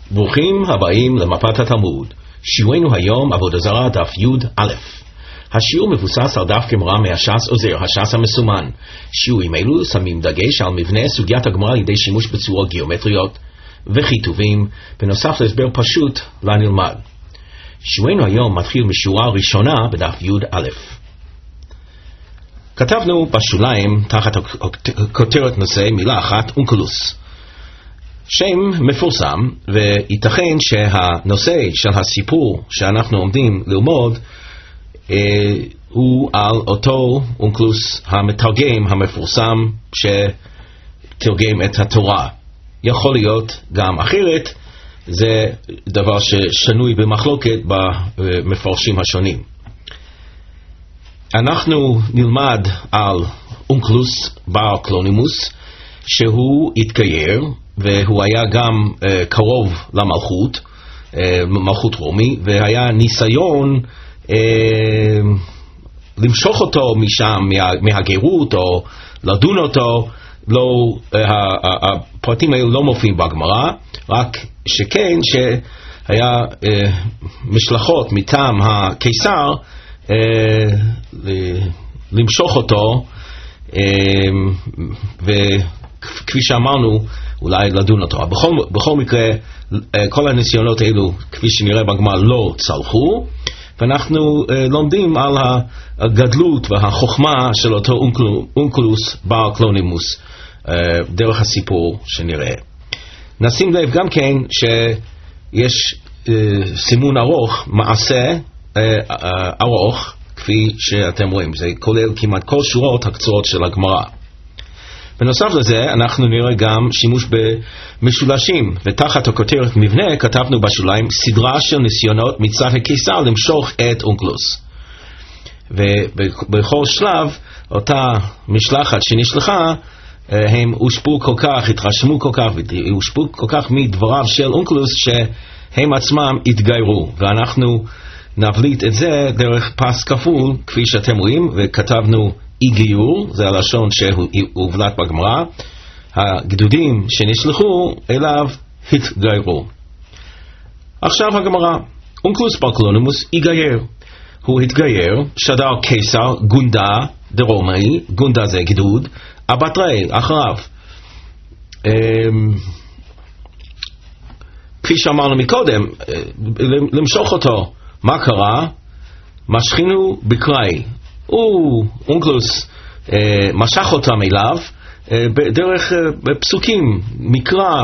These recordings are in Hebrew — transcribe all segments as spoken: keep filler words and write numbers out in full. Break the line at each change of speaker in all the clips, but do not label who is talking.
ברוכים הבאים למפת התלמוד. שיעורנו היום עבודה זרה דף י' א'. השיעור מבוסס על דף גמרא מהש"ס עוזר, הש"ס המסומן. שיעורים אלו שמים דגש על מבנה סוגיית הגמרא על ידי שימוש בצורות גיאומטריות וכיתובים, בנוסף להסבר פשוט לנלמד. שיעורנו היום מתחיל משורה ראשונה בדף י' א'. כתבנו בשוליים תחת כותרת נושא מילה אחת אונקלוס. שם מפורסם, וייתכן שהנושא של הסיפור שאנחנו עומדים ללמוד אה, הוא על אותו אונקלוס המתרגם המפורסם שתרגם את התורה. יכול להיות גם אחרת, זה דבר ששנוי במחלוקת במפרשים השונים. אנחנו נלמד על אונקלוס בר קלונימוס, שהוא התגייר, והוא היה גם uh, קרוב למלכות, uh, מלכות רומי, והיה ניסיון uh, למשוך אותו משם, מה, מהגירות, או לדון אותו. לא, uh, הפרטים האלו לא מופיעים בגמרא, רק שכן שהיה uh, משלחות מטעם הקיסר uh, למשוך אותו, uh, וכפי שאמרנו, אולי לדון אותו. בכל, בכל מקרה, כל הניסיונות האלו, כפי שנראה בגמרא, לא צלחו, ואנחנו לומדים על הגדלות והחוכמה של אותו אונקלוס בר קלונימוס, דרך הסיפור שנראה. נשים לב גם כן שיש סימון ארוך, מעשה ארוך, כפי שאתם רואים. זה כולל כמעט כל שורות הקצרות של הגמרא. בנוסף לזה, אנחנו נראה גם שימוש במשולשים, ותחת הכותרת מבנה כתבנו בשוליים סדרה של ניסיונות מצד הקיסר למשוך את אונקלוס. ובכל שלב, אותה משלחת שנשלחה, הם הושפעו כל כך, התרשמו כל כך, הושפעו כל כך מדבריו של אונקלוס, שהם עצמם התגיירו, ואנחנו נבליט את זה דרך פס כפול, כפי שאתם רואים, וכתבנו אי גיור, זה הלשון שהובלט בגמרא. הגדודים שנשלחו אליו התגיירו. עכשיו הגמרא, אונקלוס בר קלונימוס התגייר. הוא התגייר, שדר קיסר גונדה דרומאי, גונדה זה גדוד, אבטרי אחריו. כפי שאמרנו מקודם, למשוך אותו. מה קרה? משכינו בקראי. הוא, אונקלוס, אה, משך אותם אליו אה, בדרך אה, פסוקים, מקרא.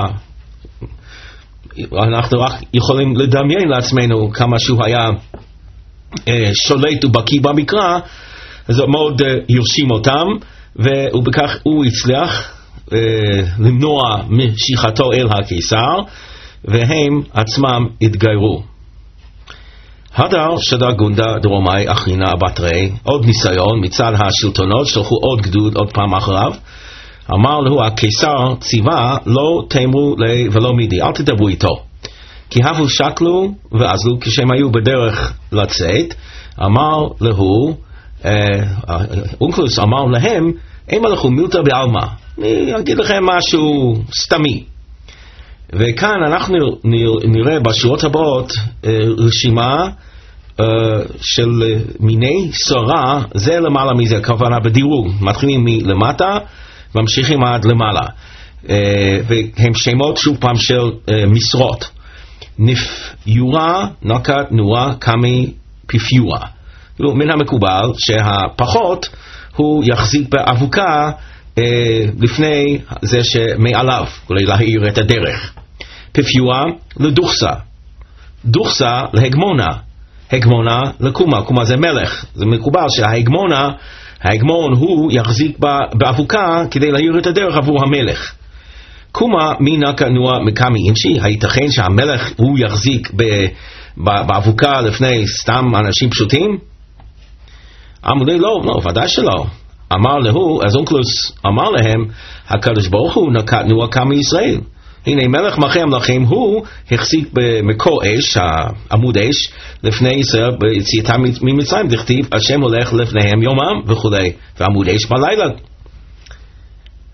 אנחנו רק יכולים לדמיין לעצמנו כמה שהוא היה אה, שולט ובקיא במקרא, אז מאוד אה, ירשים אותם, ובכך הוא הצליח אה, למנוע משיכתו אל הקיסר, והם עצמם התגיירו. הדר שדר גונדה דרומאי אחרינה אבטרי, עוד ניסיון מצד השלטונות, שלחו עוד גדוד עוד פעם אחריו. אמר לו הקיסר ציווה, לא תאמרו לי ולא מידי, אל תדברו איתו, כי הבו שקלו ועזלו כשהם היו בדרך לצאת. אמר לו, אונקלוס אמר להם, אימה לכו מילתא בעלמא, אני אגיד לכם משהו סתמי. וכאן אנחנו נראה בשורות הבאות רשימה של מיני שרה, זה למעלה מזה, הכוונה בדירוג, מתחילים מלמטה ממשיכים עד למעלה, והם שמות שוב פעם של משרות. נפיורה נקת נורה קמי פפיורה. מן המקובל שהפחות הוא יחזיק באבוקה לפני זה שמעליו, כולי להאיר את הדרך. פפיורה לדוכסה, דוכסה להגמונה, הגמונה לקומה, קומה זה מלך. זה מקובל שההגמונה, ההגמון הוא יחזיק באבוקה כדי להאיר את הדרך עבור המלך. קומה מינה כנוע מקמי אינשי, הייתכן שהמלך הוא יחזיק באבוקה לפני סתם אנשים פשוטים? אמרו לי לא, לא, ודאי שלא. אמר לו, אז אונקלוס אמר להם, הקדוש ברוך הוא נקטנו כמה ישראל. הנה מלך מחם לכם, הוא החזיק במקור אש, עמוד אש, לפני ישראל ביציאתם ממצרים, דכתיב, השם הולך לפניהם יומם וכו', ועמוד אש בלילה.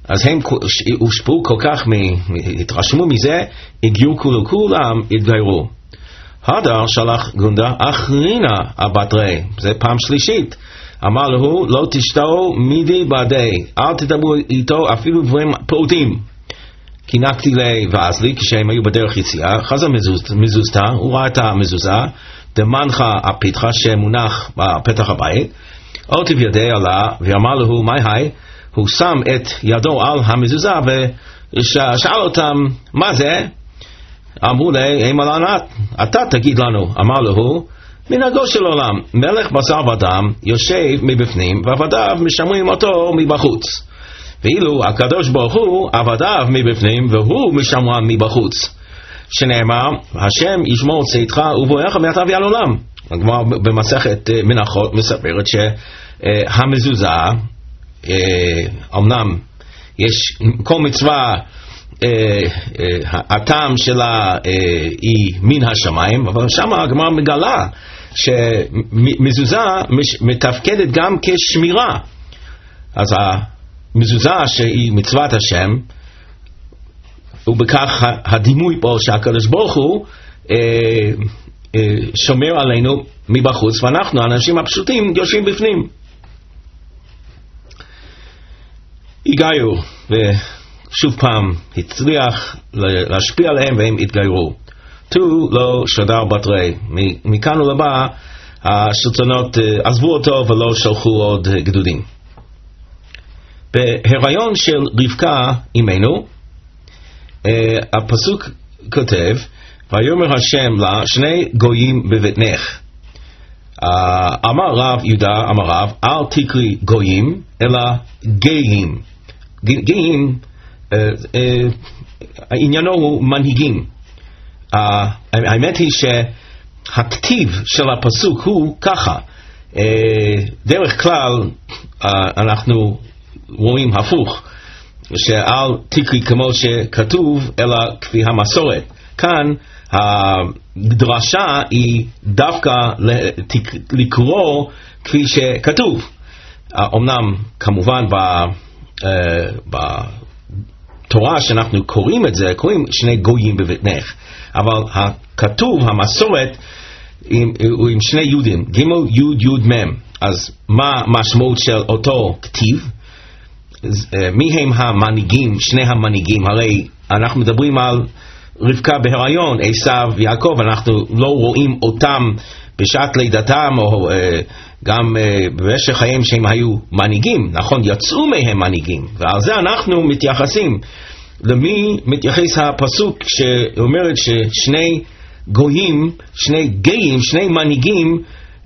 אז הם הושפעו כל כך, התרשמו מזה, הגיעו כולו, כולם התגיירו. הדר שלח גונדה אחרינה הבטרי, זה פעם שלישית. אמר לו, לא תשתאו מידי בעדי, אל תדברו איתו אפילו דברים פעוטים. כי נקתי לי ואז לי, כשהם היו בדרך יציאה, חזר מזוזתה, הוא ראה את המזוזה, דמנך הפיתחה שמונח בפתח הבית, עוד ידי עלה, ואמר לו, מה היי? הוא שם את ידו על המזוזה, ושאל אותם, מה זה? אמרו לי, הימה לענת, אתה תגיד לנו. אמר לו, מנהגו של עולם, מלך בשר ודם יושב מבפנים, ועבדיו משמרים אותו מבחוץ. ואילו הקדוש ברוך הוא עבדיו מבפנים, והוא משמרם מבחוץ. שנאמר, השם ישמור צאתך ובואך מעתה ועד עולם. הגמרא במסכת מנחות מספרת שהמזוזה, אמנם יש כל מצווה, הטעם שלה היא מן השמיים, אבל שם הגמרא מגלה שמזוזה מתפקדת גם כשמירה. אז המזוזה שהיא מצוות השם, ובכך הדימוי פה שהקדוש ברוך הוא שומר עלינו מבחוץ, ואנחנו האנשים הפשוטים יושבים בפנים. הגענו, ושוב פעם הצליח להשפיע עליהם והם התגיירו. תו לא שדר בתרי. מכאן ולבא השלטונות עזבו אותו ולא שלחו עוד גדודים. בהיריון של רבקה אמנו, הפסוק כותב, ויאמר השם לה, שני גויים בבטנך. אמר רב יהודה, אמר רב, אל תקרי גויים, אלא גאים. גאים, עניינו הוא מנהיגים. האמת היא שהכתיב של הפסוק הוא ככה. דרך כלל אנחנו רואים הפוך, שאל תקרי כמו שכתוב, אלא כפי המסורת. כאן הדרשה היא דווקא לקרוא כפי שכתוב. אמנם כמובן בתורה שאנחנו קוראים את זה, קוראים שני גויים בבטנך, אבל הכתוב, המסורת, הוא עם שני יודים, ג' י' י' מ'. אז מה המשמעות של אותו כתיב? מי הם המנהיגים, שני המנהיגים? הרי אנחנו מדברים על רבקה בהיריון, עשיו ויעקב, אנחנו לא רואים אותם בשעת לידתם או uh, גם uh, במשך חיים שהם היו מנהיגים. נכון, יצאו מהם מנהיגים, ועל זה אנחנו מתייחסים. למי מתייחס הפסוק שאומרת ששני גויים, שני גאים, שני מנהיגים,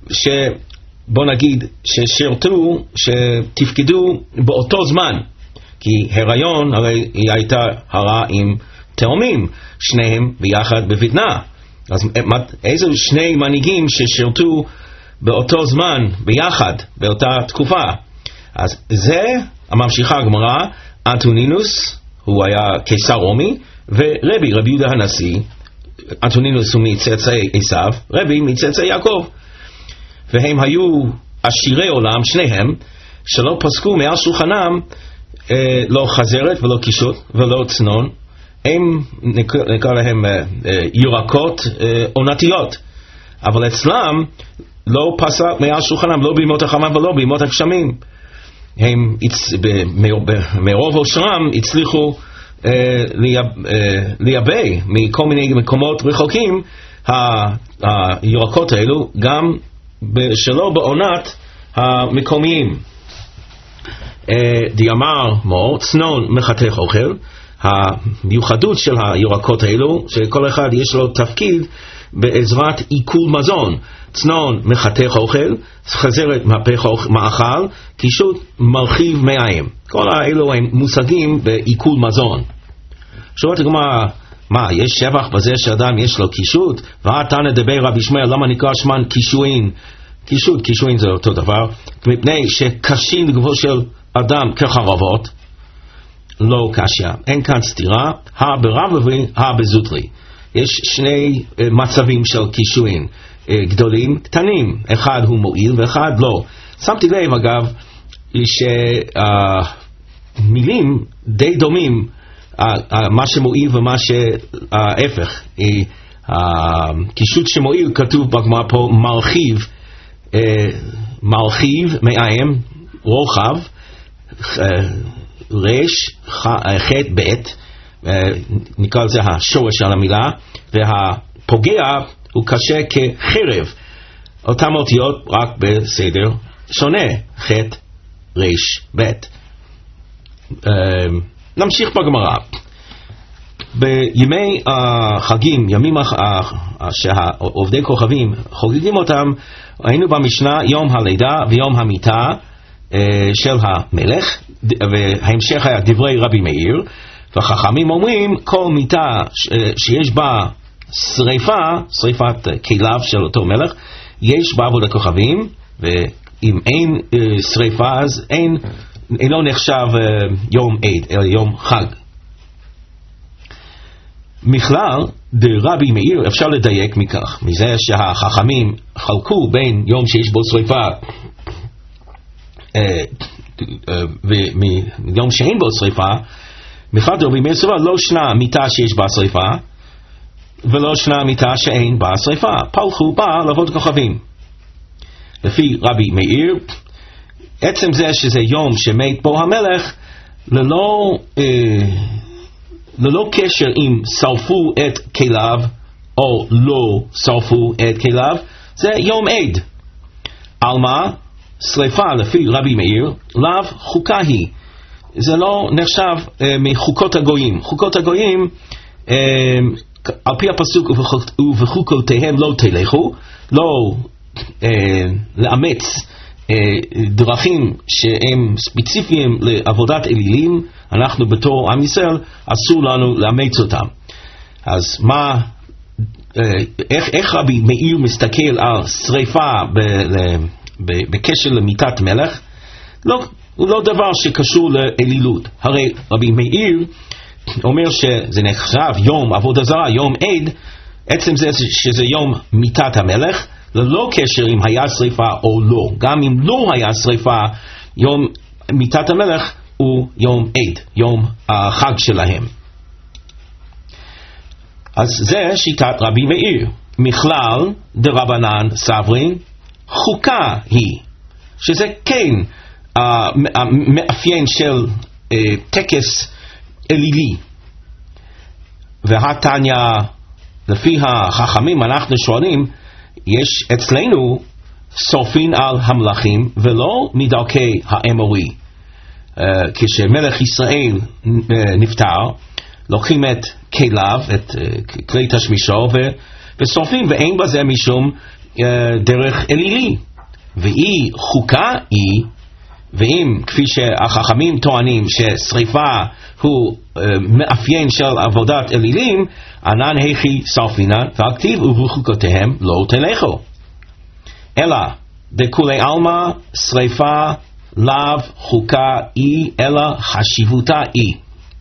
שבוא נגיד ששירתו, שתפקדו באותו זמן, כי הריון הרי היא הייתה הרה עם תאומים, שניהם ביחד בבטנה. אז איזה שני מנהיגים ששירתו באותו זמן ביחד באותה תקופה? אז זה הממשיכה הגמרא, אנטונינוס הוא היה קיסר רומי, ורבי רבי יהודה הנשיא. אנטונינוס הוא מצאצאי עשיו, רבי מצאצאי יעקב, והם היו עשירי עולם שניהם, שלא פסקו מעל שולחנם אה, לא חזרת ולא קישוט ולא צנון. הם נקרא, נקרא להם אה, אה, ירקות אה, עונתיות, אבל אצלם לא פסק מעל שולחנם, לא בימות החמה ולא בימות הגשמים. הם מרוב אושרם הצליחו אה, לייבא מכל מיני מקומות רחוקים הירקות האלו, גם שלא בעונת המקומיים. אה, דיאמר מור, צנון מחתך אוכל. המיוחדות של הירקות האלו, שכל אחד יש לו תפקיד בעזרת עיכול מזון. צנון מחתך אוכל, חזרת מהפך מאכל, קישוט מרחיב מים. כל האלו הם מושגים בעיכול מזון. שואלת הגמרא, מה, יש שבח בזה שאדם יש לו קישוט? ואתה נדבר רבי ישמעאל, למה נקרא שמן קישואין? קישוט, קישואין זה אותו דבר, מפני שקשים לגופו של אדם כחרבות. לא קשיא, אין כאן סתירה, הא ברבבי, הא בזוטרי. יש שני uh, מצבים של קישואין, uh, גדולים, קטנים, אחד הוא מועיל ואחד לא. שמתי לב אגב, מילים די דומים, מה שמועיל ומה שההפך. הקישוט שמועיל כתוב בגמרא פה מרחיב, מרחיב מאיים, רוחב, רש, חטא, בית, נקרא לזה השורש של המילה, והפוגע הוא קשה כחרב, אותם אותיות רק בסדר שונה, חטא, רש, בית. נמשיך בגמרא. בימי החגים, ימים שעובדי כוכבים חוגגים אותם, היינו במשנה יום הלידה ויום המיטה של המלך, וההמשך היה דברי רבי מאיר, וחכמים אומרים כל מיטה שיש בה שריפה, שריפת כליו של אותו מלך, יש בעבודת כוכבים, ואם אין שריפה אז אין, לא נחשב יום עד, אלא יום חג. מכלל דרבי מאיר אפשר לדייק מכך, מזה שהחכמים חלקו בין יום שיש בו שריפה ומיום שאין בו שריפה, מחד רבי מאיר סובר לא שנה מיטה שיש בה שריפה ולא שנה מיטה שאין בה שריפה, פלחו בה לעבוד כוכבים. לפי רבי מאיר, עצם זה שזה יום שמת בו המלך, ללא אה, ללא קשר אם שרפו את כליו או לא שרפו את כליו, זה יום עד. על מה? שריפה לפי רבי מאיר לאו חוקה היא, זה לא נחשב אה, מחוקות הגויים. חוקות הגויים אה, על פי הפסוק ובחוקותיהם לא תלכו, לא אה, לאמץ אה, דרכים שהם ספציפיים לעבודת אלילים, אנחנו בתור עם ישראל אסור לנו לאמץ אותם. אז מה, אה, איך, איך רבי מאיר מסתכל על שריפה ב, ל, ב, בקשר למיטת מלך? לא, הוא לא דבר שקשור לאלילות. הרי רבי מאיר אומר שזה נחשב יום עבודה זרה, יום עד, עצם זה שזה יום מיטת המלך, ללא קשר אם היה שריפה או לא. גם אם לא היה שריפה, יום מיטת המלך הוא יום עד, יום החג שלהם. אז זה שיטת רבי מאיר. מכלל דרבנן סברי חוקה היא, שזה כן המאפיין של uh, טקס אלילי. והתניא, לפי החכמים אנחנו שואלים, יש אצלנו שורפין על המלכים ולא מדרכי האמורי. uh, כשמלך ישראל uh, נפטר, לוקחים את כליו, את uh, כלי תשמישו ושורפים, ואין בזה משום uh, דרך אלילי. והיא חוקה היא, ואם כפי שהחכמים טוענים ששריפה הוא uh, מאפיין של עבודת אלילים, ענן היכי שרפינן והכתיב ובחוקותיהם לא תלכו. אלא דכולי עלמא שריפה לאו חוקה היא אלא חשיבותה היא.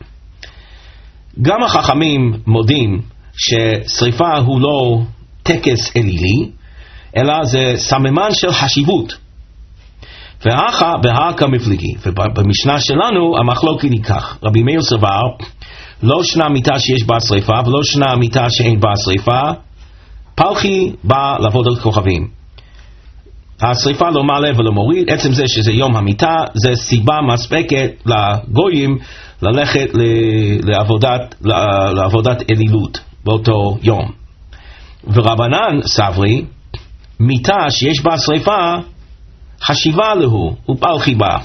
גם החכמים מודים ששריפה הוא לא טקס אלילי, אלא זה סממן של חשיבות. ואחר בהרקע מפלגי, ובמשנה שלנו המחלוקת היא כך, רבי מאיר סבר לא שנה מיטה שיש בה שריפה ולא שנה מיטה שאין בה שריפה, פלחי בא לעבוד על כוכבים. השריפה לא מעלה ולא מוריד, עצם זה שזה יום המיטה זה סיבה מספקת לגויים ללכת לעבודת, לעבודת אלילות באותו יום. ורבנן סברי מיטה שיש בה שריפה חשיבה לו ופלחי בה.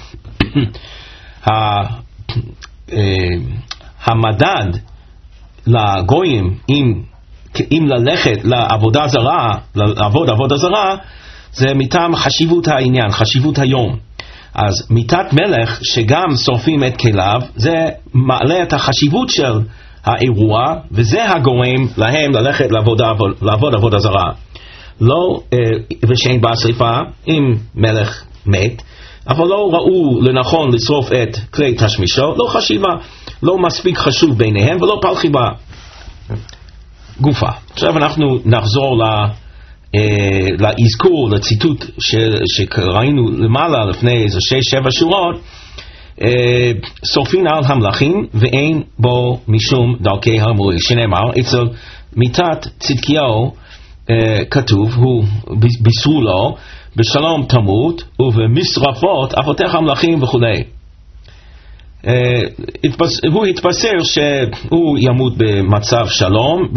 המדד לגויים אם, אם ללכת לעבודה זרה, לעבוד עבודה זרה, זה מטעם חשיבות העניין, חשיבות היום. אז מיטת מלך שגם שורפים את כליו, זה מעלה את החשיבות של האירוע, וזה הגורם להם ללכת לעבוד, לעבוד עבודה זרה. לא, ושאין בה שריפה, אם מלך מת, אבל לא ראו לנכון לשרוף את כלי תשמישו, לא חשיבה, לא מספיק חשוב ביניהם ולא פלחי בה. גופה. עכשיו אנחנו נחזור ל, אה, לאזכור, לציטוט ש, שראינו למעלה לפני איזה שש שבע שורות, שורפין על המלכים ואין בו משום דרכי המורי, שנאמר אצל מיתת צדקיהו כתוב, הוא בישרו לו בשלום תמות ובמשרפות אבותיך המלכים וכו'. הוא התבשר שהוא ימות במצב שלום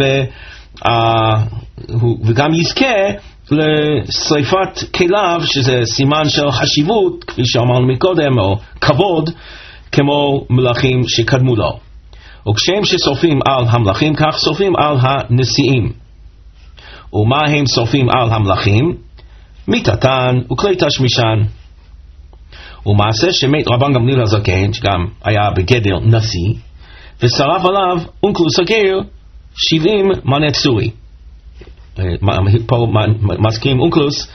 וגם יזכה לשריפת כליו, שזה סימן של חשיבות, כפי שאמרנו מקודם, או כבוד, כמו מלכים שקדמו לו. וכשהם ששורפים על המלכים, כך שורפים על הנשיאים. ומה הם שורפים על המלכים? מיתתן וכלי תשמישן. ומעשה שמת רבן גמליאל הזקן, שגם היה בגדר נשיא, ושרף עליו אונקלוס הגר שבעים מנה צורי. פה מזכירים אונקלוס,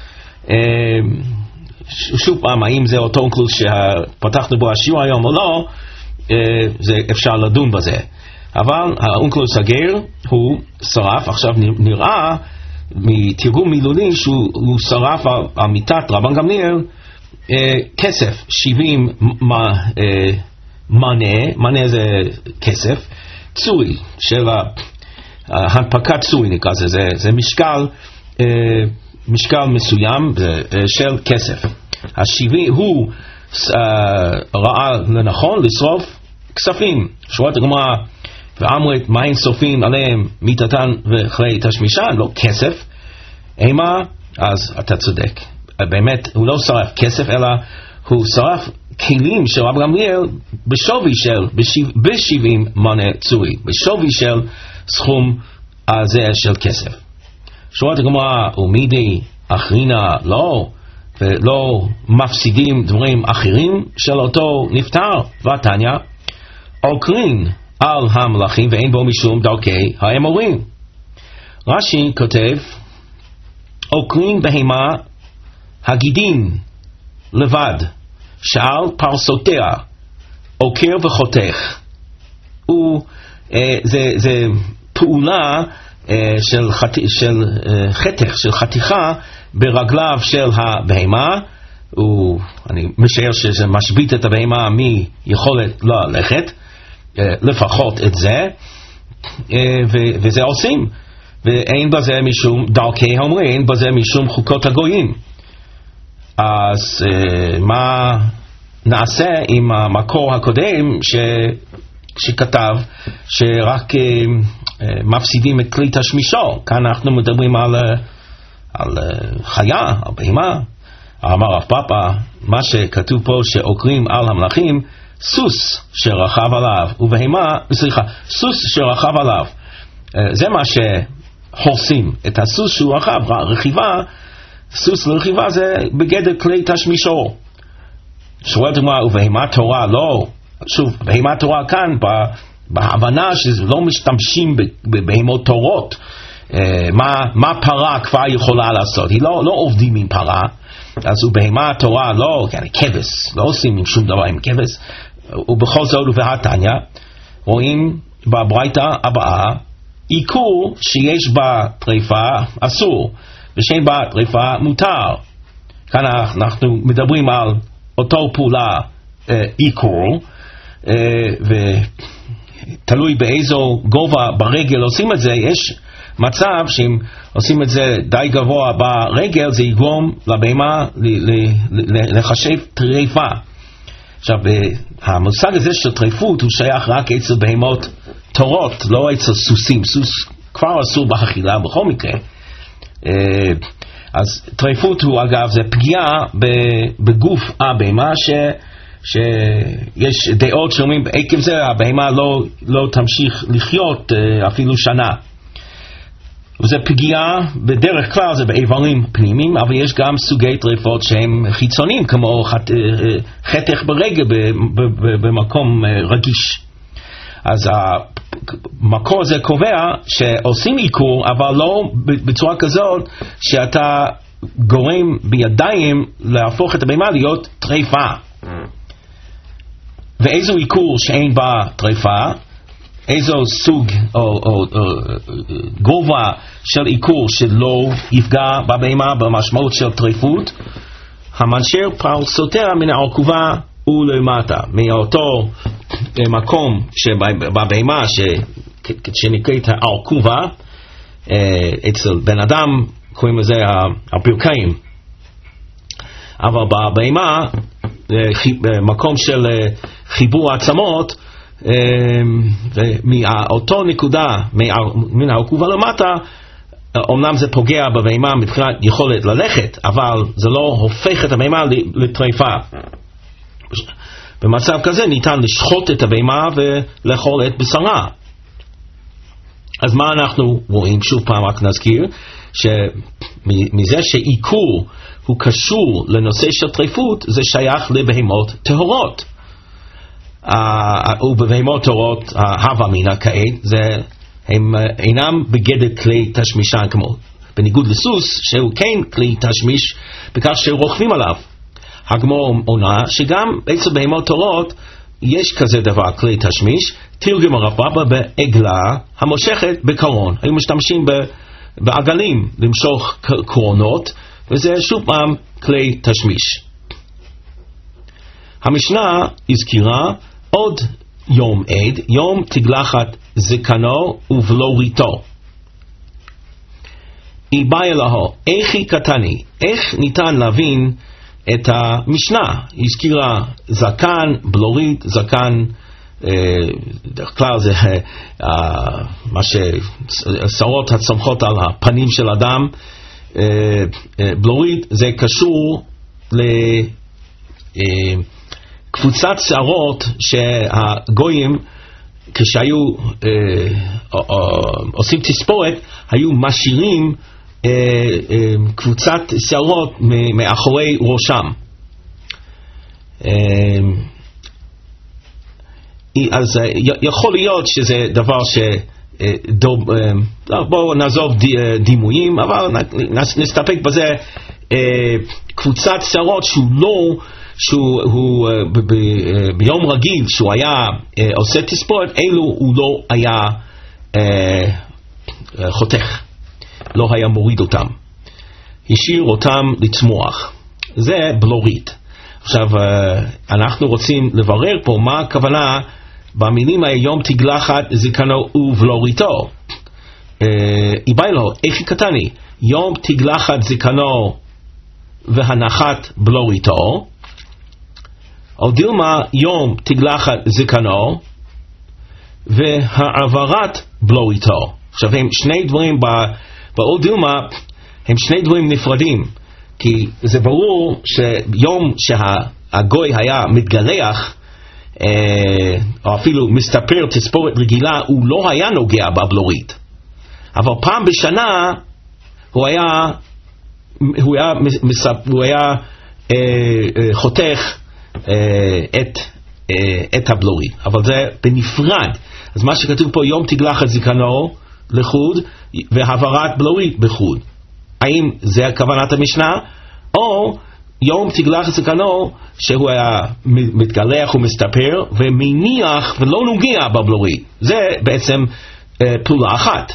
שוב פעם, האם זה אותו אונקלוס שפתחנו בו השיעור היום או לא, זה אפשר לדון בזה. אבל האונקלוס הגר הוא שרף, עכשיו נראה מתרגום מילולי שהוא שרף על, על מיתת רבן גמליאל כסף, שבעים מנה, מנה זה כסף, צורי של הנפקת צורי נקרא זה, זה, זה משקל, משקל מסוים של כסף. השבעים הוא ראה לנכון לשרוף כספים. שורת הגמרא, ואמרת מה הם שורפים עליהם מיתתן וכלי תשמישן, לא כסף. אימה, אז אתה צודק. באמת הוא לא שרף כסף, אלא הוא שרף כלים של רבן גמליאל בשווי של, בשבעים מנה צורי, בשווי של סכום הזה של כסף. שורת הגמרא, ומידי אחרינה לא, ולא מפסידים דברים אחרים של אותו נפטר. ותניא, עוקרין על המלכים ואין בו משום דרכי האמורים. רש"י כותב, עוקרין בהמה הגידין לבד, שעל פרסותיה עוקר וחותך. הוא, אה, זה, זה פעולה אה, של, חת, של אה, חתך, של חתיכה ברגליו של הבהמה. הוא, אני משער שזה משבית את הבהמה מיכולת ללכת, אה, לפחות את זה, אה, ו, וזה עושים. ואין בזה משום דרכי האומרים, אין בזה משום חוקות הגויים. אז uh, מה נעשה עם המקור הקודם ש... שכתב שרק uh, uh, מפסידים את כלי תשמישו? כאן אנחנו מדברים על, uh, על uh, חיה, על בהמה. אמר רב פאפא, מה שכתוב פה שעוקרים על המלכים, סוס שרכב עליו, ובהמה, סליחה, סוס שרכב עליו. Uh, זה מה שהורסים, את הסוס שהוא רכב, רכיבה, סוס לרכיבה זה בגדר כלי תשמישו. שורת הגמרא, ובהמה תורה לא. שוב, בהמה תורה כאן בהבנה שלא משתמשים בבהמות תורות. מה, מה פרה כבר יכולה לעשות? היא לא, לא עובדים עם פרה. אז ובהמה תורה לא, כן, כבש, לא עושים עם שום דבר עם כבש. ובכל זאת ובהתניא רואים בברייתא הבאה, עיקור שיש בה טריפה אסור, ושאין בה טריפה מותר. כאן אנחנו מדברים על אותו פעולה עיקור, אה, אה, ותלוי באיזו גובה ברגל עושים את זה. יש מצב שאם עושים את זה די גבוה ברגל, זה יגרום לבהמה לחשב טריפה. עכשיו, המושג הזה של טריפות הוא שייך רק אצל בהמות תורות, לא אצל סוסים. סוס כבר אסור באכילה בכל מקרה. אז טריפות הוא אגב זה פגיעה בגוף הבהמה, ש, שיש דעות שאומרים עקב זה הבהמה לא, לא תמשיך לחיות אפילו שנה. וזה פגיעה בדרך כלל זה באיברים פנימיים, אבל יש גם סוגי טריפות שהם חיצוניים, כמו חת, חתך ברגל במקום רגיש. אז המקור הזה קובע שעושים עיקור, אבל לא בצורה כזאת שאתה גורם בידיים להפוך את הבהמה להיות טריפה. ואיזו עיקור שאין בה טריפה, איזו סוג או, או, או גובה של עיקור שלא יפגע בבהמה במשמעות של טריפות, המנשר פרסותיה מן העקובה ולמטה, מאותו מקום שבבהמה שנקראת הארכובה, אצל בן אדם קוראים לזה הברכיים, אבל בבהמה מקום של חיבור העצמות, מאותו נקודה מן הארכובה למטה, אומנם זה פוגע בבהמה מבחינת יכולת ללכת, אבל זה לא הופך את הבהמה לטריפה. במצב כזה ניתן לשחוט את הבהמה ולאכול את בשרה. אז מה אנחנו רואים? שוב פעם רק נזכיר שמזה שעיקור הוא קשור לנושא של טריפות, זה שייך לבהמות טהורות. ובבהמות טהורות ההווה מינה כעת, זה הם אינם בגדר כלי תשמישן, כמו בניגוד לסוס שהוא כן כלי תשמיש בכך שרוכבים עליו. הגמרא עונה שגם אצל בהמות טהורות יש כזה דבר, כלי תשמיש. תרגם הרב בבא בעגלה המושכת בקרון, היו משתמשים בעגלים למשוך קרונות, וזה שוב פעם כלי תשמיש. המשנה הזכירה עוד יום עד, יום תגלחת זקנו ובלוריתו. היא באה לו, איך היא קטני, איך ניתן להבין את המשנה? היא הזכירה זקן, בלורית, זקן, דרך כלל זה מה ששרות הצומחות על הפנים של אדם. בלורית זה קשור לקבוצת שערות שהגויים כשהיו עושים תספורת היו משאירים קבוצת שערות מאחורי ראשם. אז יכול להיות שזה דבר ש... בואו נעזוב דימויים, אבל נסתפק בזה. קבוצת שערות שהוא לא, שהוא ביום רגיל שהוא היה עושה תספורת, אלו הוא לא היה חותך, לא היה מוריד אותם, השאיר אותם לצמוח. זה בלורית. עכשיו אנחנו רוצים לברר פה מה הכוונה במילים היום תגלחת זקנו ובלוריתו. איבאי לו, איך קטני, יום תגלחת זקנו והנחת בלוריתו, או דילמה יום תגלחת זקנו והעברת בלוריתו. עכשיו הם שני דברים בעוד דילמה, הם שני דברים נפרדים, כי זה ברור שיום שהגוי היה מתגלח או אפילו מסתפר תספורת רגילה, הוא לא היה נוגע בבלורית, אבל פעם בשנה הוא היה הוא היה, הוא היה אה, אה, חותך אה, את, אה, את הבלורית, אבל זה בנפרד. אז מה שכתוב פה יום תגלחת זקנו לחוד והעברת בלורית בחוד, האם זה הכוונת המשנה, או יום תגלחת זקנו שהוא היה מתגלח ומסתפר ומניח ולא נוגע בבלורית? זה בעצם אה, פעולה אחת.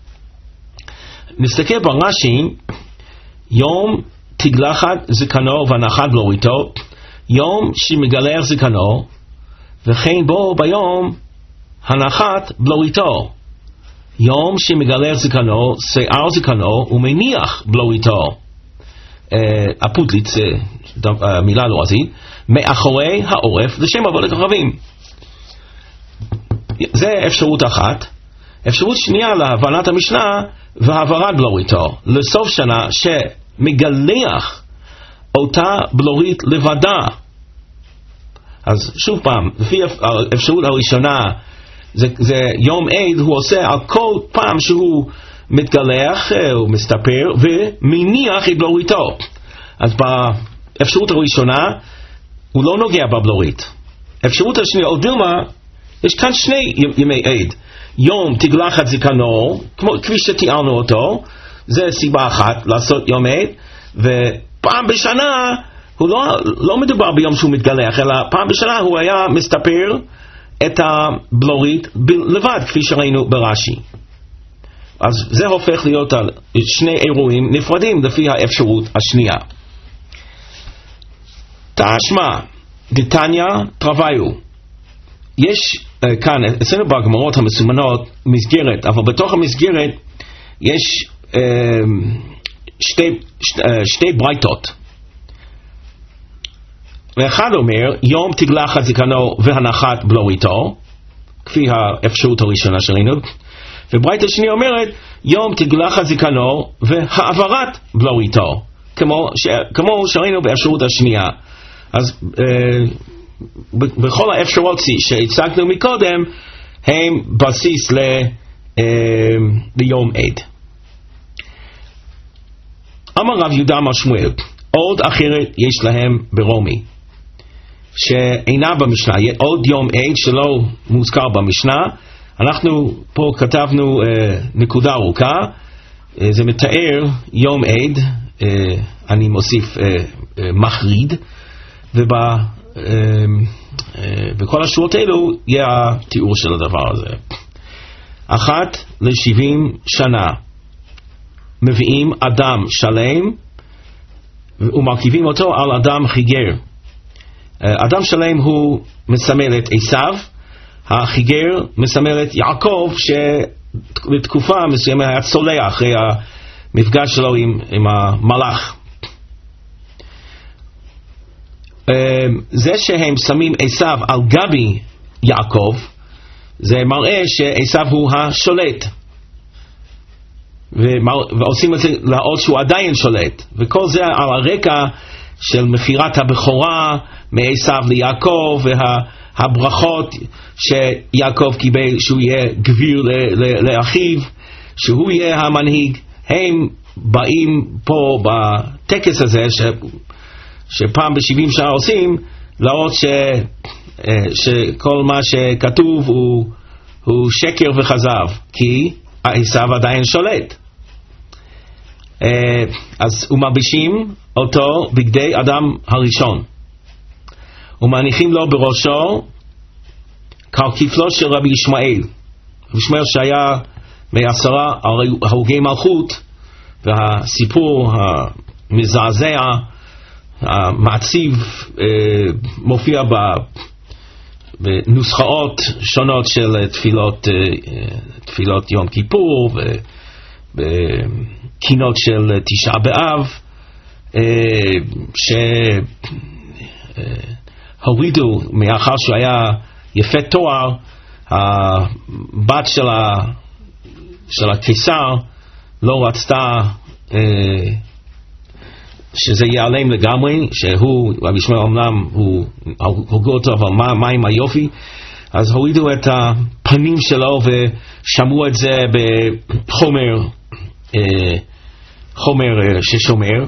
נסתכל ברש"י, יום תגלחת זקנו והנחת בלוריתו, יום שמגלח זקנו וכן בו ביום הנחת בלוריתו, יום שמגלח זקנו שיער זקנו ומניח בלוריתו. הפודליץ, מילה לועזית, מאחורי העורף לשם עבודת כוכבים. זה אפשרות אחת. אפשרות שנייה להבנת המשנה והעברת בלוריתו לסוף שנה שמגלח אותה בלורית לבדה. אז שוב פעם, לפי האפשרות הראשונה, זה, זה יום עד הוא עושה על כל פעם שהוא מתגלח, הוא מסתפר ומניח את בלוריתו. אז באפשרות הראשונה הוא לא נוגע בבלורית. אפשרות השנייה, או דילמה, יש כאן שני ימי עד. יום תגלחת זקנו, כמו כפי שתיארנו אותו, זה סיבה אחת לעשות יום עד, ופעם בשנה הוא לא, לא מדובר ביום שהוא מתגלח, אלא פעם בשנה הוא היה מסתפר את הבלורית לבד, כפי שראינו ברש"י. אז זה הופך להיות על שני אירועים נפרדים לפי האפשרות השנייה. תשמע, דתניא תרוויו. יש uh, כאן, אצלנו בגמרות המסומנות, מסגרת, אבל בתוך המסגרת יש uh, שתי, שתי, uh, שתי ברייתות. ואחד אומר, יום תגלחת זקנו והנחת בלוריתו, כפי האפשרות הראשונה שלנו, וברייתא השני אומרת, יום תגלחת זקנו והעברת בלוריתו, כמו, ש, כמו שראינו באפשרות השנייה. אז אה, בכל האפשרות שהצגנו מקודם, הם בסיס ל, אה, ליום עד. אמר רב יהודה אמר שמואל, עוד אחרת יש להם ברומי, שאינה במשנה, עוד יום עד שלא מוזכר במשנה. אנחנו פה כתבנו אה, נקודה ארוכה, אה, זה מתאר יום עד, אה, אני מוסיף אה, אה, מחריד, ובכל אה, השורות האלו יהיה התיאור של הדבר הזה. אחת לשבעים שנה מביאים אדם שלם ומרכיבים אותו על אדם חיגר. אדם שלם הוא מסמל את עשיו, החיגר מסמל את יעקב, שבתקופה מסוימת היה צולע אחרי המפגש שלו עם, עם המלאך. זה שהם שמים עשיו על גבי יעקב, זה מראה שעשיו הוא השולט, ועושים את זה להראות שהוא עדיין שולט, וכל זה על הרקע של מכירת הבכורה מעשיו ליעקב, והברכות שיעקב קיבל שהוא יהיה גביר לאחיו, שהוא יהיה המנהיג. הם באים פה בטקס הזה ש, שפעם בשבעים שנה עושים, להראות ש, שכל מה שכתוב הוא, הוא שקר וכזב, כי עשיו עדיין שולט. אז ומלבישים אותו בגדי אדם הראשון, ומניחים לו בראשו כרכפלו של רבי ישמעאל. רבי ישמעאל שהיה מעשרה הרוגי מלכות, והסיפור המזעזע המעציב מופיע בנוסחאות שונות של תפילות, תפילות יום כיפור ובקינות של תשעה באב, שהורידו מאחר שהוא היה יפה תואר, הבת של, ה, של הקיסר לא רצתה שזה ייעלם לגמרי, שהוא, רבי ישמעאל אמנם הוא הוגו אותו, אבל מה, מה עם היופי? אז הורידו את הפנים שלו ושמרו את זה בחומר חומר ששומר,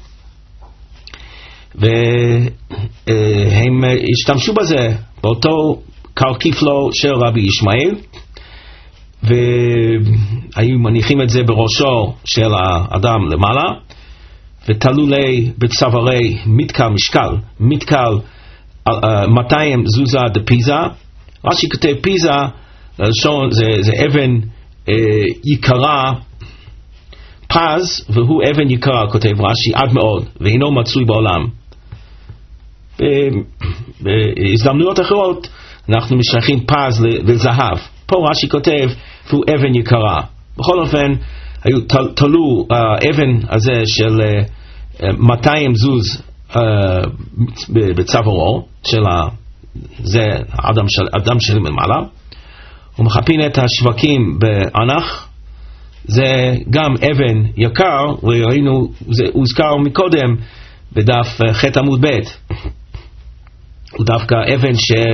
והם השתמשו בזה באותו כרכפלו של רבי ישמעאל, והיו מניחים את זה בראשו של האדם למעלה, ותלו לי בצווארי מתקל משקל, מתקל מאתיים זוזה דפיזה. רש"י כותב פיזה, לשון, זה, זה אבן אה, יקרה, פז, והוא אבן יקרה, כותב רש"י, עד מאוד, ואינו מצוי בעולם. בהזדמנויות אחרות אנחנו משייכים פז לזהב. פה רש"י כותב והוא אבן יקרה. בכל אופן, היו תלו האבן הזה של מאתיים זוז בצווארו של זה אדם של אדם של למעלה, ומחפין את השווקים בענך. זה גם אבן יקר, וראינו זה הוזכר מקודם בדף ח' עמוד ב'. הוא דווקא אבן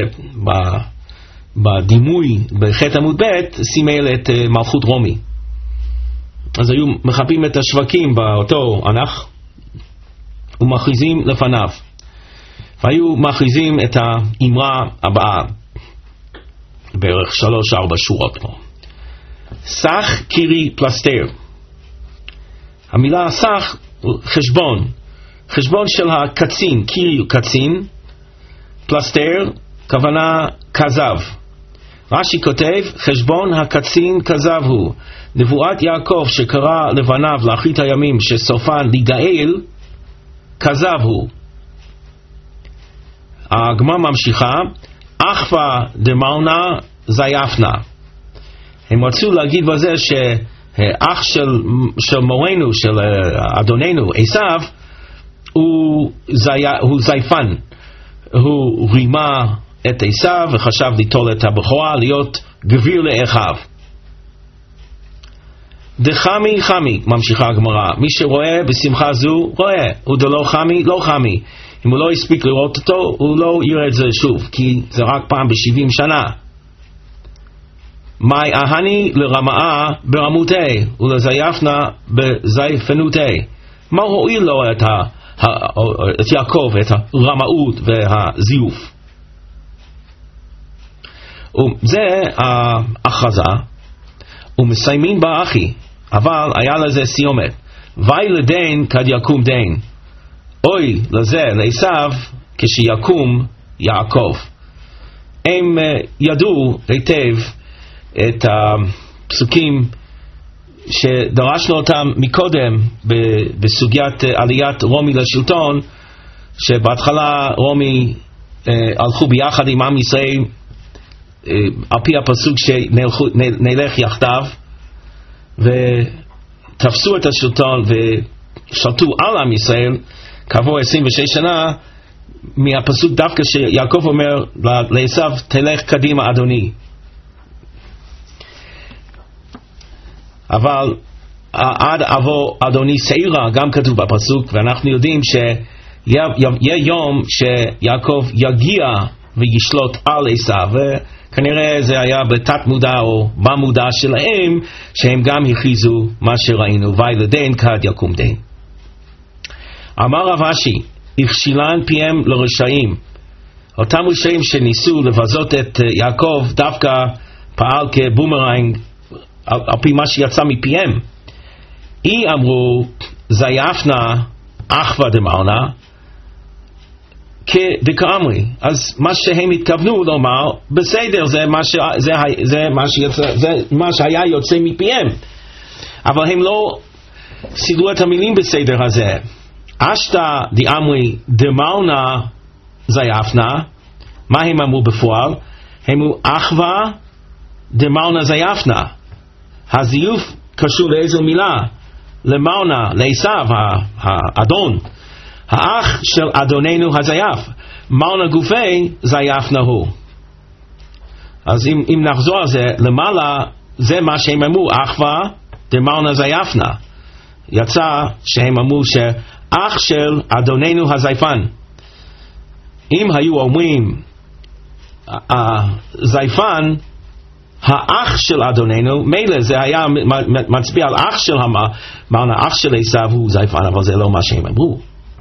שבדימוי בח' עמוד ב' סימל את מלכות רומי. אז היו מחפים את השווקים באותו ענך ומכריזים לפניו, והיו מכריזים את האמרה הבאה, בערך שלוש ארבע שורות פה: סך קירי פלסטר. המילה סך חשבון, חשבון של הקצין, קירי קצין, פלסטר כוונה כזב. רש"י כותב חשבון הקצין כזב הוא. נבואת יעקב שקרא לבניו לאחרית הימים שסופן לגאל, כזב הוא. הגמרא ממשיכה, אחווה דמלנה זייפנה. הם רצו להגיד בזה שאח של, של מורנו, של אדוננו, עשיו, הוא, זי, הוא זייפן. הוא רימה את עשיו וחשב ליטול את הבכורה, להיות גביר לאחיו. דחמי חמי, ממשיכה הגמרא, מי שרואה בשמחה זו רואה, ודלא חמי לא חמי. אם הוא לא הספיק לראות אותו, הוא לא יראה את זה שוב, כי זה רק פעם בשבעים שנה. מאי אהני לרמאה ברמותי ולזייפנה בזייפנותי. מה הועיל לו את, ה, ה, את יעקב, את הרמאות והזיוף? וזה ההכרזה, ומסיימים בה אחי, אבל היה לזה סיומת. ואי לדין כד יקום דין, אוי לזה לעשיו כשיקום יעקב. הם ידעו היטב את הפסוקים שדרשנו אותם מקודם בסוגיית עליית רומי לשלטון, שבהתחלה רומי הלכו ביחד עם עם ישראל על פי הפסוק שנלך יחדיו, ותפסו את השלטון ושלטו על עם ישראל כעבור עשרים ושש שנה, מהפסוק דווקא שיעקב אומר לעשיו, תלך קדימה אדוני. אבל עד אבוא אדוני שעירה גם כתוב בפסוק, ואנחנו יודעים שיהיה יום שיעקב יגיע וישלוט על עשיו, וכנראה זה היה בתת מודע או במודע שלהם, שהם גם הכריזו מה שראינו, ואי לדין כד יקום דין. אמר רב אשי, הכשילן פיהם לרשעים. אותם רשעים שניסו לבזות את יעקב דווקא פעל כבומרנג על, על פי מה שיצא מפיהם. אי אמרו זייפנה אחווה דמלנה כדקאמרי. אז מה שהם התכוונו לומר, בסדר, זה מה, ש, זה, זה מה, שיצא, זה מה שהיה יוצא מפיהם, אבל הם לא סידרו את המילים בסדר הזה. אשתא דאמרי דמלנה זייפנה, מה הם אמרו בפועל? הם אמרו אחווה דמלנה זייפנה. הזיוף קשור לאיזו מילה? למלנה, לעשיו, האדון, האח של אדוננו הזייף. מלנה גופי זייפנה הוא. אז אם, אם נחזור על זה, למעלה זה מה שהם אמרו, אחווה דמלנה זייפנה. יצא שהם אמרו שאח של אדוננו הזייפן. אם היו אומרים הזייפן האח של אדוננו, מילא זה היה מצביע על אח של המלנה, אח של עשיו הוא זייפן, אבל זה לא מה שהם אמרו.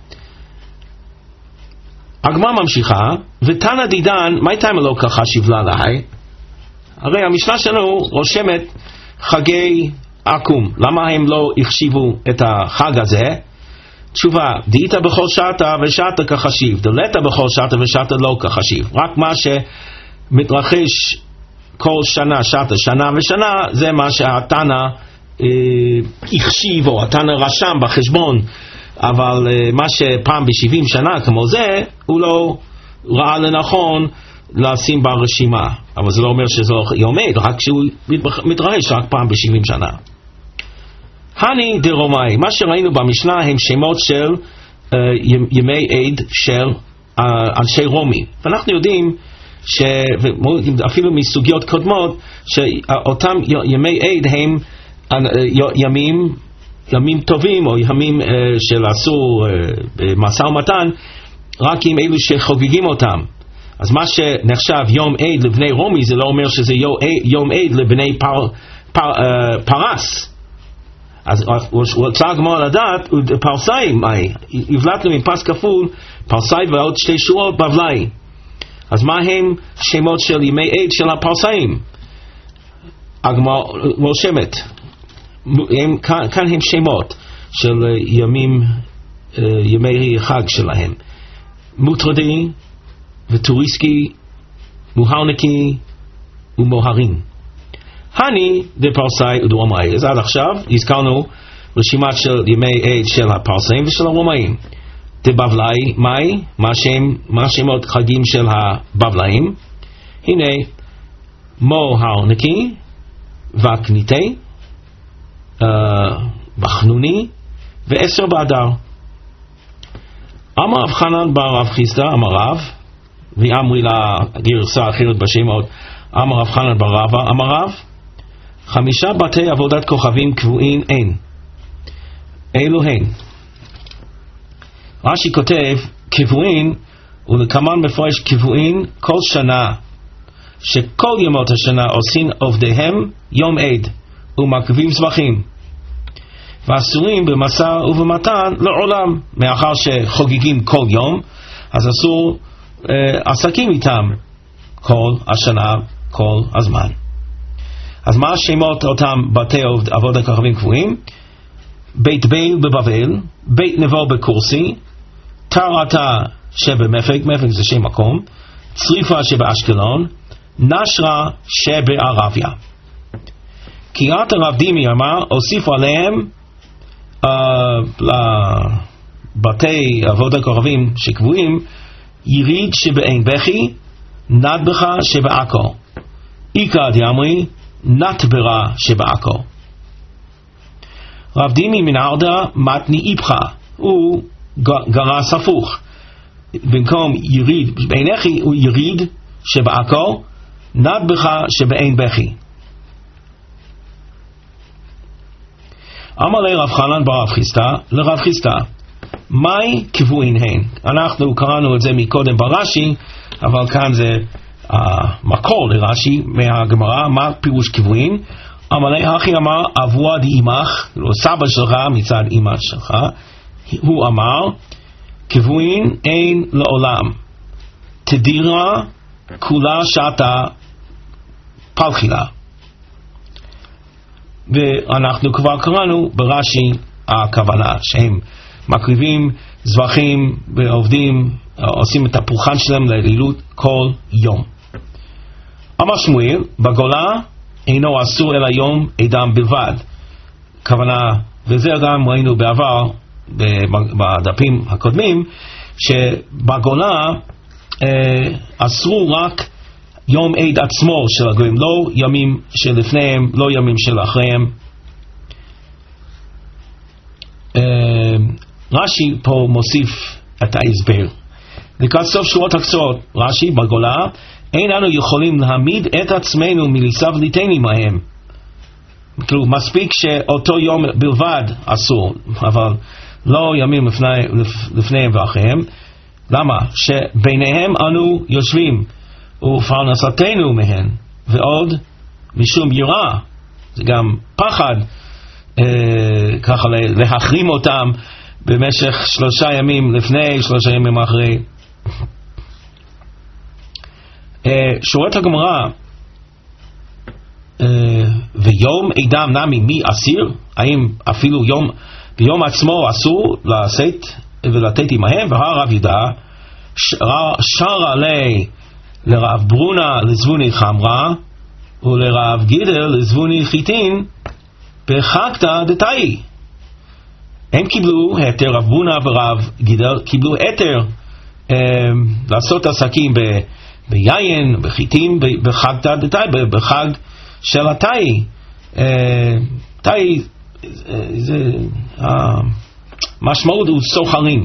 הגמרא ממשיכה, ותנא דידן, מה הייתה מלוקה חשיבלה להי? הרי המשנה שלנו רושמת חגי עקום. למה הם לא החשיבו את החג הזה? תשובה, דאית בכל שעתה ושעתה כחשיב, דלת בכל שעתה ושעתה לא כחשיב. רק מה שמתרחש כל שנה, שעתה, שנה ושנה, זה מה שהתנא אה, החשיב או התנא רשם בחשבון, אבל אה, מה שפעם ב-שבעים שנה כמו זה, הוא לא ראה לנכון לשים ברשימה. אבל זה לא אומר שזה לא יומד, רק שהוא מתרחש רק פעם ב-שבעים שנה. הני דרומאי, מה שראינו במשנה הם שמות של uh, ימי עד של uh, אנשי רומי. ואנחנו יודעים שאפילו מסוגיות קודמות שאותם ימי עד הם uh, ימים, ימים טובים או ימים uh, של עשו uh, משא ומתן רק עם אלו שחוגגים אותם. אז מה שנחשב יום עד לבני רומי זה לא אומר שזה יום עד לבני פר, פר, uh, פרס. אז הוא רוצה הגמרא לדעת, פרסאי, הבלטנו מפס כפול, פרסאי ועוד שתי שורות בבלאי. אז מה הם שמות של ימי עד של הפרסאים? הגמרא רושמת, כאן, כאן הם שמות של ימים, ימי חג שלהם. מוטרדי וטוריסקי, מוהרנקי ומוהרין. הני דפרסאי ודרומאי. אז עד עכשיו הזכרנו רשימת של ימי עד של הפרסאים ושל הרומאים. דבבלאי, מהי? מה שמות חגים של הבבלאים? הנה, מו הרנקי, וקניתי, בחנוני, ועשר באדר. אמר רב חנן בר רב חיסדא, אמר רב, ואמרי לה גרסה אחרת בשמות, אמר רב חנן בר רבא, אמר רב, חמישה בתי עבודת כוכבים קבועים אין. אלו הן. רש"י כותב, קבועים, ולכמן מפרש קבועים כל שנה, שכל ימות השנה עושים עובדיהם יום עד, ומקריבים זבחים. ואסורים במשא ובמתן לעולם, מאחר שחוגגים כל יום, אז אסור אה, עסקים איתם כל השנה, כל הזמן. אז מה השמות אותם בתי עבודת כוכבים קבועים? בית בל בבבל, בית נבו בקורסי, תרעתה שבמפק, מפק זה שם מקום, צריפה שבאשקלון, נשרה שבערביה. קריאת הרב דימי אמר, הוסיפו עליהם uh, לבתי עבודת כוכבים שקבועים, יריד שבעין בכי, נדבכה שבעכו, איקא דאמרי, נתברה שבעכו. רב דימי מנהרדה מתני איפכה, הוא גרס הפוך, במקום יריד שבעין בכי הוא יריד שבעכו, נדבכה שבעין בכי. אמר לי רב חנן בר רב חיסדא לרב חיסדא, מהי קבועין הן? אנחנו קראנו את זה מקודם ברש"י, אבל כאן זה המקור לרש"י מהגמרא, מה פירוש קבועין? אמר לי אחי אמר אבוה דאימך, סבא שלך מצד אמא שלך, הוא אמר קבועין אין לעולם, תדירה כולה שעתה פלחילה. ואנחנו כבר קראנו ברש"י הכוונה שהם מקריבים זבחים ועובדים, עושים את הפולחן שלהם לאלילות כל יום. אמר שמואל, בגולה אינו אסור אלא יום אדם בלבד. כוונה, וזה גם ראינו בעבר בדפים הקודמים, שבגולה אה, אסרו רק יום עד עצמו של הגויים, לא ימים שלפניהם, לא ימים של אחריהם. רש"י פה מוסיף את ההסבר. לקראת סוף שורות הקצרות, רש"י בגולה, אין אנו יכולים להעמיד את עצמנו מליסה וליטני מהם. כאילו, מספיק שאותו יום בלבד אסור, אבל לא ימים לפני, לפניהם ואחריהם. למה? שביניהם אנו יושבים ופרנסתנו מהן, ועוד משום יראה, זה גם פחד אה, ככה להחרים אותם במשך שלושה ימים לפני, שלושה ימים אחרי. אה, שורת הגמרא, אה, ויום אדם נמי מי אסיר? האם אפילו יום, ביום עצמו אסור לשאת ולתת עמהם? והרב ידע שרה לי לרב ברונה לזבוני חמרה ולרב גידל לזבוני חיטין בחקתא דתאי. הם קיבלו היתר, רב ברונה ורב גידל קיבלו היתר אה, לעשות עסקים ב, ביין, בחיטין, בחקתא דתאי, בחג של התאי. אה, תאי זה המשמעות הוא סוחרים.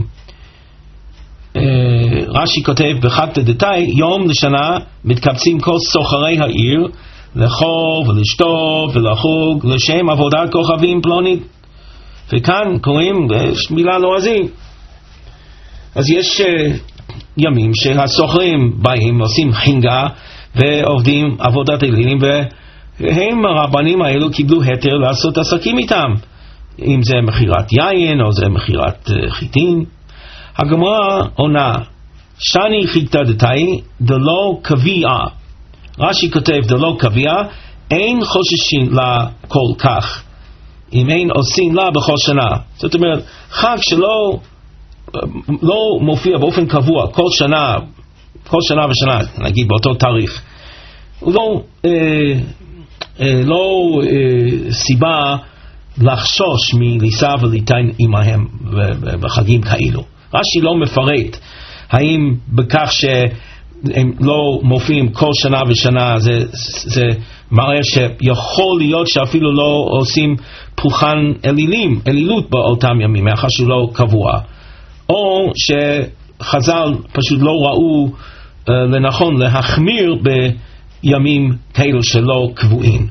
רש"י כותב בחקתא דתאי, יום לשנה מתקבצים כל סוחרי העיר לאכול ולשתות ולחוג לשם עבודת כוכבים פלונית, וכאן קוראים מילה לועזית. אז יש ימים שהסוחרים באים עושים חינגה ועובדים עבודת אלילים, והם הרבנים האלו קיבלו היתר לעשות עסקים איתם, אם זה מחירת יין או זה מחירת חיטין. הגמרא עונה, שני חיטא דתאי דלא קביעה. רש"י כותב דלא קביעה, אין חוששים לה כל כך, אם אין עושים לה בכל שנה. זאת אומרת, חג שלא לא מופיע באופן קבוע כל שנה, כל שנה ושנה, נגיד באותו תאריך, הוא לא, אה, אה, לא אה, סיבה לחשוש מליסה וליטין עמהם בחגים כאלו. רש"י לא מפרט האם בכך שהם לא מופיעים כל שנה ושנה זה, זה מראה שיכול להיות שאפילו לא עושים פולחן אלילים, אלילות באותם ימים, מאחר שהוא לא קבוע, או שחז"ל פשוט לא ראו uh, לנכון להחמיר בימים כאלו שלא קבועים.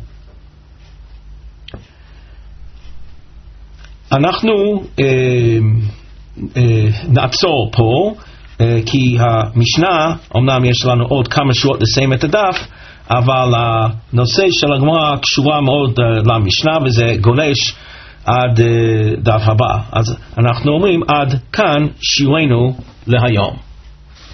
אנחנו uh, uh, נעצור פה, uh, כי המשנה, אמנם יש לנו עוד כמה שעות לסיים את הדף, אבל הנושא של הגמרא קשורה מאוד uh, למשנה, וזה גולש עד uh, דף הבא. אז אנחנו אומרים עד כאן שיעורנו להיום.